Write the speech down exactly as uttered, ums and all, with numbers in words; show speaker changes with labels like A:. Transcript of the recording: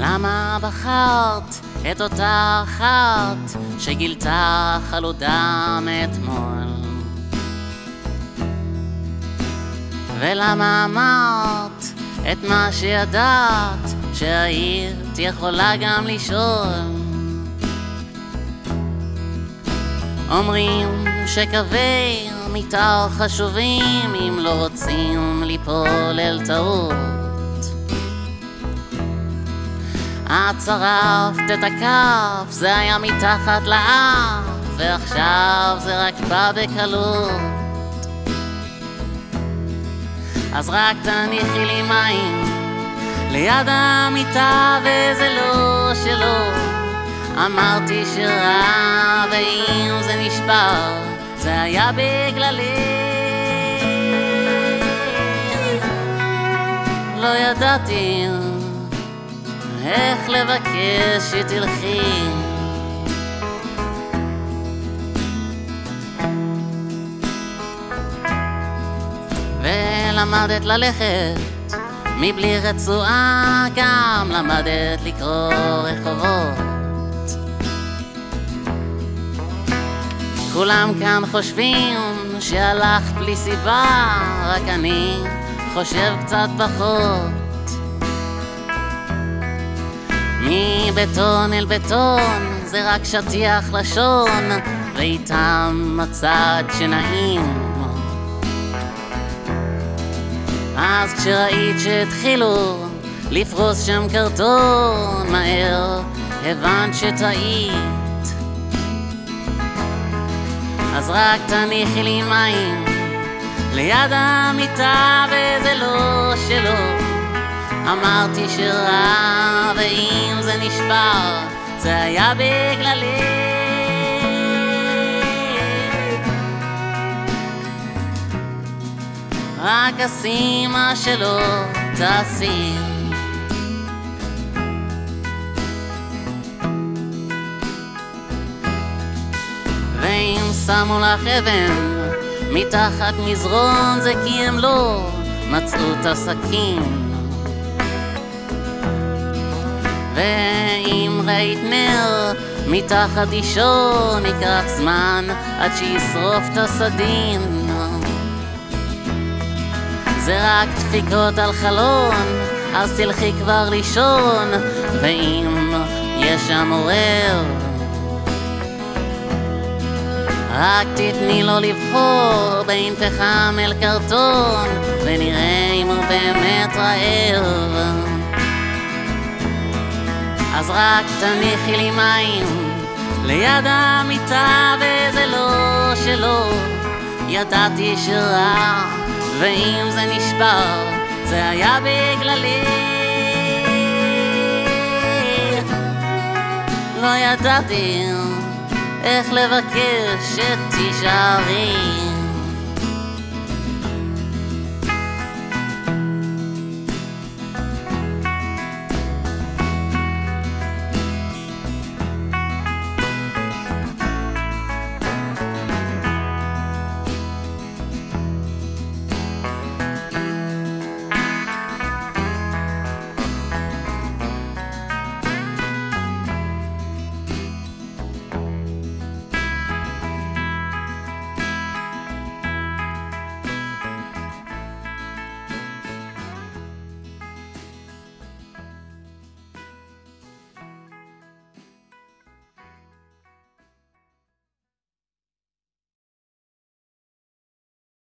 A: למה בחרת את אותה אחת שגילתה חלודה מאתמול? ולמה אמרת את מה שידעת שהיית יכולה גם לשאול? אומרים שקווי מתאר חשובים אם לא רוצים ליפול אל טעות. את צרפת את הכף, זה היה מתחת לאף, ועכשיו זה רק בא בקלות. אז רק תניחי לי מים ליד המיטה וזה לא שלו. אמרתי שרע ואם זה נשבר זה היה בגללך. לא ידעתי איך לבקש שתלכי. ולמדת ללכת מבלי רצועה, גם למדת לקרוא רחובות. כולם כאן חושבים שהלכת בלי סיבה, רק אני חושב קצת פחות. מבטון אל בטון זה רק שטיח לשון, ואיתם הצד שנעים. אז כשראית שהתחילו לפרוס שם קרטון, מהר הבנת שטעית. אז רק תניחי לי מים ליד המיטה וזה לא שלו. אמרתי שרע ואם זה נשבר זה היה בגללך. רק עשי מה שלא תעשי. ואם שמו לך אבן מתחת מזרון זה כי הם לא מצאו את הסכין. ואם ראית נר מתחת אישון ייקח זמן עד שישרוף את הסדין. זה רק דפיקות על חלון, אז תלכי כבר לישון. ואם יש שם עורר רק תתני לו לבחור בין פחם אל קרטון, ונראה אם הוא באמת רעב. אז רק תניחי לי מים ליד המיטה וזה לא שלו. ידעתי שרע ואם זה נשבר זה היה בגללך. לא ידעתי איך לבקש שתישארי.